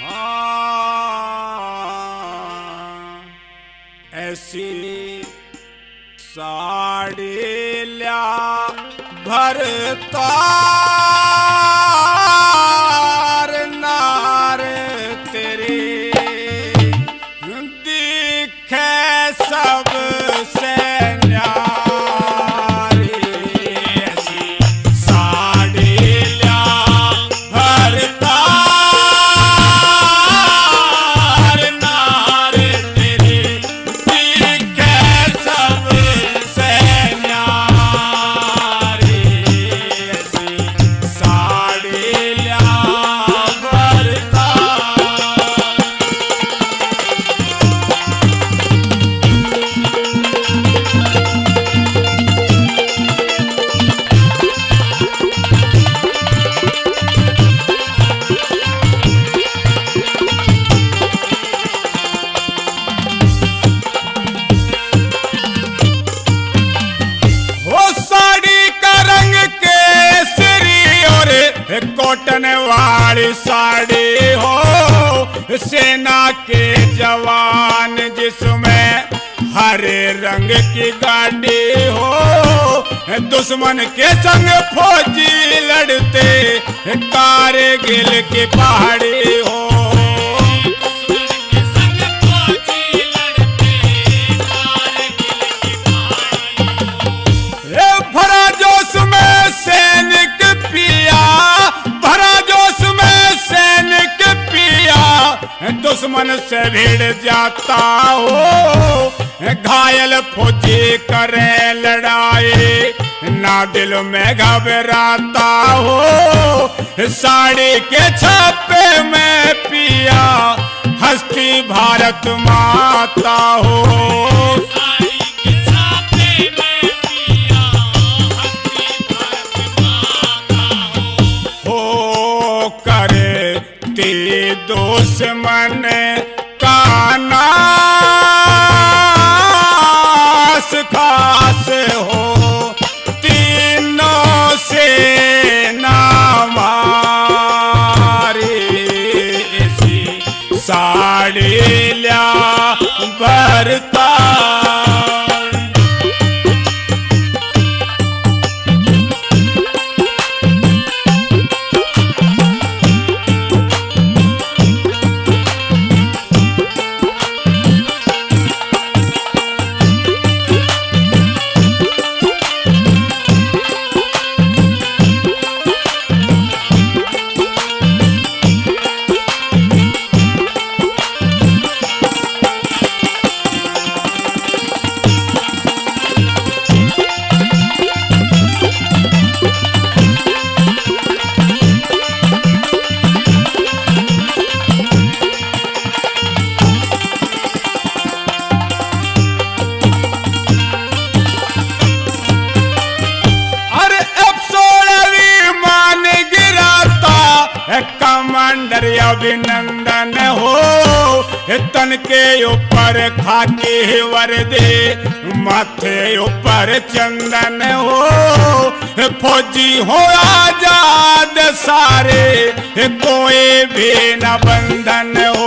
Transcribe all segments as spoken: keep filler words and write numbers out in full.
हाँ, ऐसी साड़ी ल्या भरतार नार तेरी दिखे सबसे न्यारी। ऐसी साड़ी ल्या भरतार नार तेरी दिखे सबसे न्यारी। ऐसी साड़ी ल्या भरतार। वो साड़ी का रंग केसरी और कॉटन वाली साड़ी हो, सेना के जवान जिसमें हरे रंग की गाड़ी हो, दुश्मन के संग फौजी लड़ते कारगिल की पहाड़ी हो। भरा जोश में सैनिक पिया, भरा जोश में सैनिक पिया, दुश्मन से भिड़ जाता हो, घायल फौजी करे लड़ाई, ना दिल में घबराता हो। साड़ी के छापे में पिया हस्ती भारत माता हो। दुश्मन का नाश खास हो, तीनों से नामारी। ऐसी साड़ी ल्या भरतार। कमांडर अभिनंदन हो, तन के ऊपर खाकी वर्दी, माथे ऊपर चंदन हो, फौजी हो आजाद सारे, कोई भी न बंधन हो।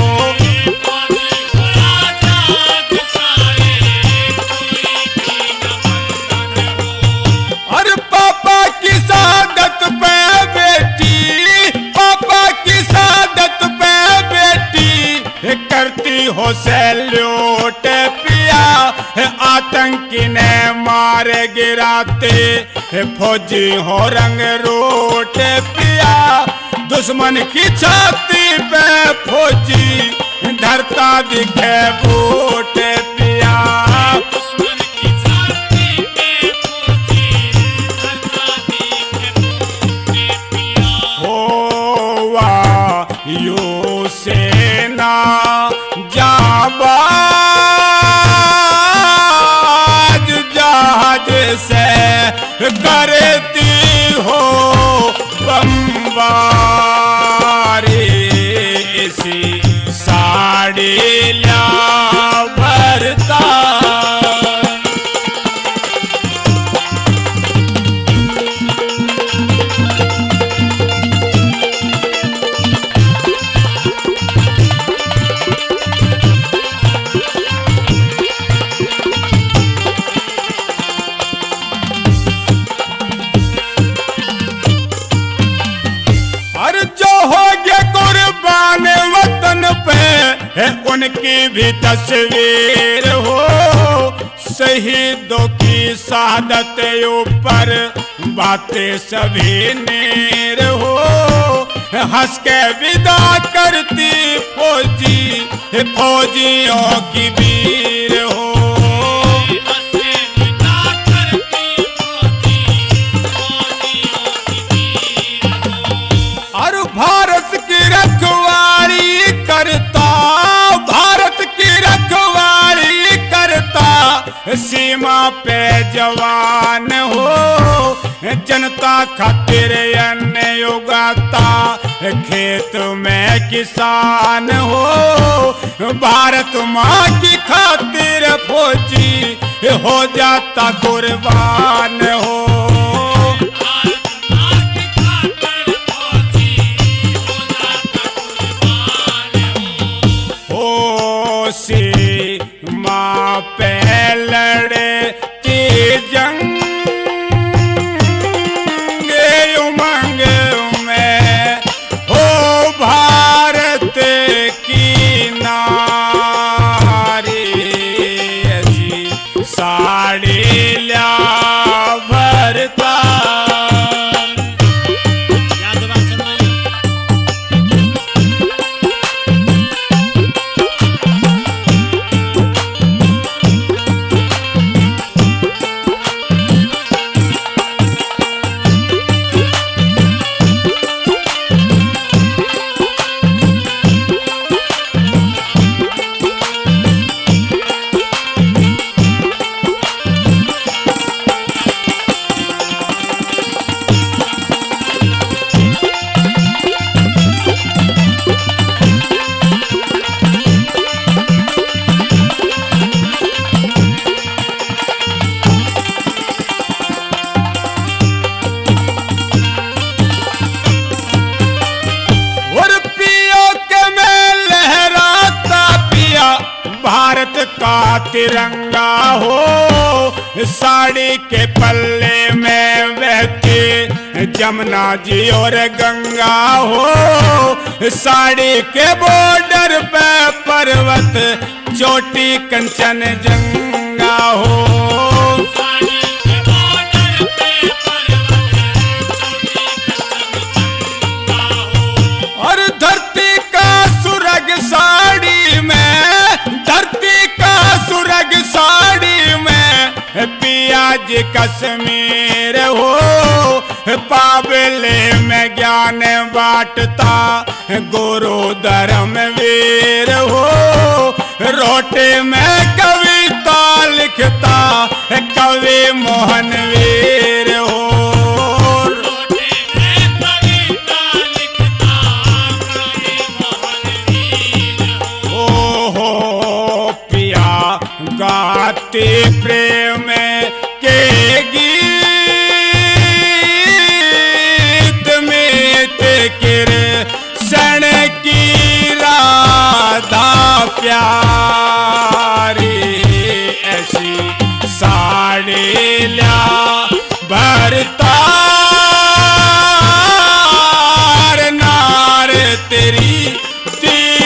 और पापा की शहादत पे बेटी, पापा की शहादत पे बेटी, करती हो सैल्यूट पिया, आतंकी ने मार गिराते, फौजी हो रंग रोट पिया, दुश्मन की छाती पे फौजी धरता दिखे बूट पिया। यो सेना जाबाज जहाज से करती हो बमबारी। इसी साड़ी ल्या भरतार। है उनकी भी तस्वीर हो, शहीदों की शहादत ऊपर बातें सभी नीर हो, हंस के विदा करती फौजी फौजियों की वीर हो। और भारत की रखवाली करता, भारत की रखवाली करता, सीमा पे जवान हो, जनता खातिर अन्न उगाता, खेत में किसान हो, भारत माँ की खातिर फौजी हो जाता कुर्बान हो। सीमा पे लड़ती जंग उमंग में हो, भारत की नारी ऐसी साड़ी ल्या भरता। भारत का तिरंगा हो, साड़ी के पल्ले में बहती जमुना जी और गंगा हो, साड़ी के बॉर्डर पे पर्वत चोटी कंचन जंगा हो, साड़ी के बॉर्डर पे पर्वत चोटी कंचन जंगा हो। और धरती का सुरग साड़ी में, धरती का सुरग साड़ी में पियाज कश्मीर हो, पाबले में ज्ञान बांटता गुरु धर्म वीर हो, रोटे में कविता लिखता कवि मोहन वीर हो, रोटे में कविता लिखता कवि मोहन वीर हो। ओ हो पिया गाते प्रेम के गीत में कृष्ण की राधा प्यारी ऐसी साड़ी ल्या भरता नार तेरी